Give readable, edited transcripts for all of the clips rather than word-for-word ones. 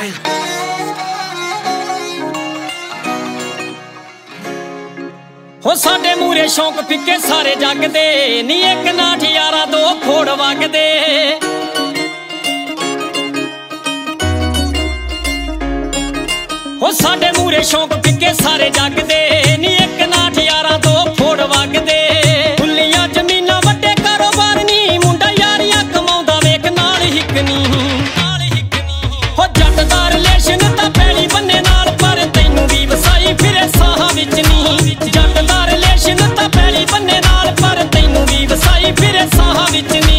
हो साडे मूरे शौक फिक्के सारे जग दे नी एक नाठ यारा दो फोड़ वगदे। हो साडे मूरे शौक फिक्के सारे जग दे नी एक नाठ यारा दो फोड़ वगदे। खुलियां जमीनां वड्डे कारोबार नी मुंडा यारियां कमाउंदा वेख नाल हिकनी। हो जट दा रिलेशन तां पैली बन्ने नाल पर तैनूं भी वसाई फिरे साहां विच नी। जट दा रिलेशन तां पैली बन्ने नाल पर तैनूं भी वसाई फिरे साहां विच नी।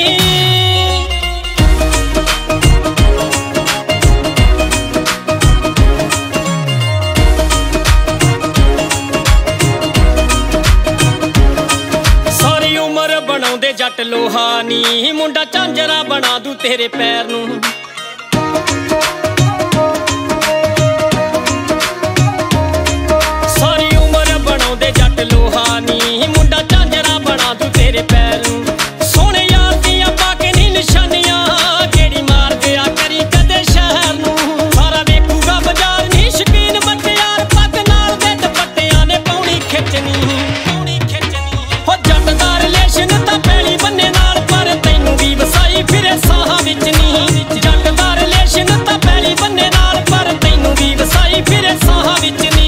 बनाउंदे जट लोहा नी मुंडा झांजरा बना दूं तेरे पैर नूं। सारी उम्र बनाउंदे जट लोहा नी मुंडा झांजरा बना दूं तेरे पैर नूं। सोहणे यार दियां पाके नी निशानियां केड़ी मार दिया करी कदे शहर नूं। सारा वेखूगा बाजार नी शकीन बच्चे यार पग नाल दे दुपट्टियां ने पौनी खिचनी। हो जट दा रिलेशन तां पैली बन्ने नाल पर तैनूं भी वसाई फिरे साहां विच नी। जट दा रिलेशन तां पैली बन्ने नाल पर तैनूं भी वसाई फिरे साहां विच नी।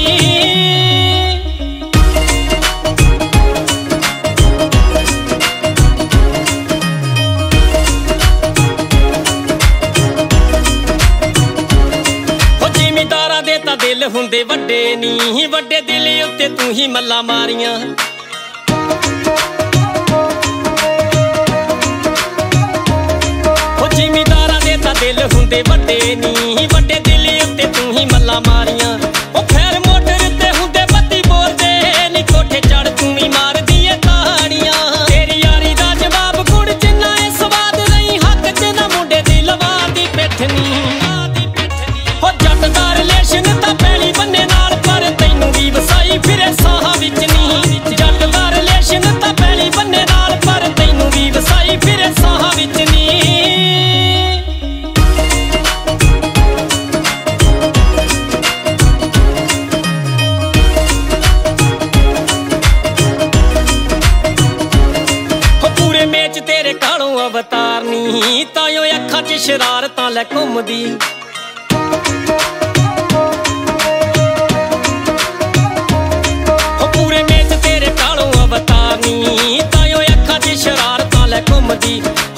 हो जिमीदारां दे तां दिल हुंदे वड्डे नी वड्डे दिल उत्ते तूं ही मल्लां मारियां। जिमीदारां दे तां दिल हुंदे वड्डे नी वड्डे दिल उत्ते तूं ही मल्लां मारियां। ओ खैर मोटर ते हुंदे बत्ती बोलदे नी कोठे चढ़ तूं ही मारदी ऐ ताड़ियां। तेरी यारी दा जवाब गुड़ जिन्ना ऐ स्वाद रही हक च ना मुंडे दी लवा दी पिठनी। हो जट दा रिलेशन तां पैली बन्ने नाल पर तैनूं भी वसाई फिरे साहां विच नी। जट दा रिलेशन तां पैली बन्ने नाल पर तैनूं भी वसाई फिरे साहां विच नी। तेरे कालों अवतार नी तायो अखां च शरारतां लै घुमदी। हो पूरे मेच तेरे कालों अवतार नी तायो अखां च शरारतां लै घुमदी।